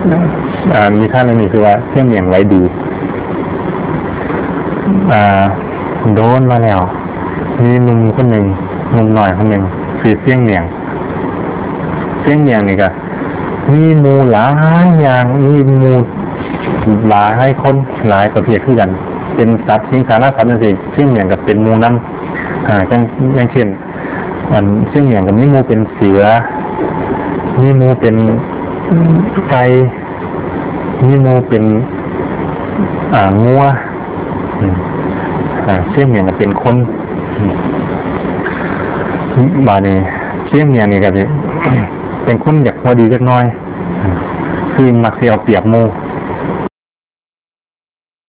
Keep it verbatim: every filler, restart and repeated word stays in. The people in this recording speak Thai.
อ่ามีท่านนี้คือว่าเสี่ยงเมียงไว้ดีอ่าโดนมาแล้วมีหนุ่มคนหนึ่งหนุ่มหน่อยคนหนึ่งคือเสี่ยงเมียงเสี่ยงเมียงนี่ก็มีหมู่หลายอย่างมีหมู่หลายให้คนหลายประเภทคือกันเป็นสัตว์สิงสารสัตว์นั่นสิเสี่ยงเมียงกับเป็นหมู่นำอ่าอย่างอย่างเช่นอันเสี่ยงเมียงกับมีหมู่เป็นเสือมีหมู่เป็นไก่มีหมู่เป็นอ่างัวอ่าเสี่ยงเมียงกับเป็นคนบาดนี้เสี่ยงเมียงนี่ก็สิเป็นคนอยากพอดีจักหน่อยคือมักสิเอาเปรียบหมู่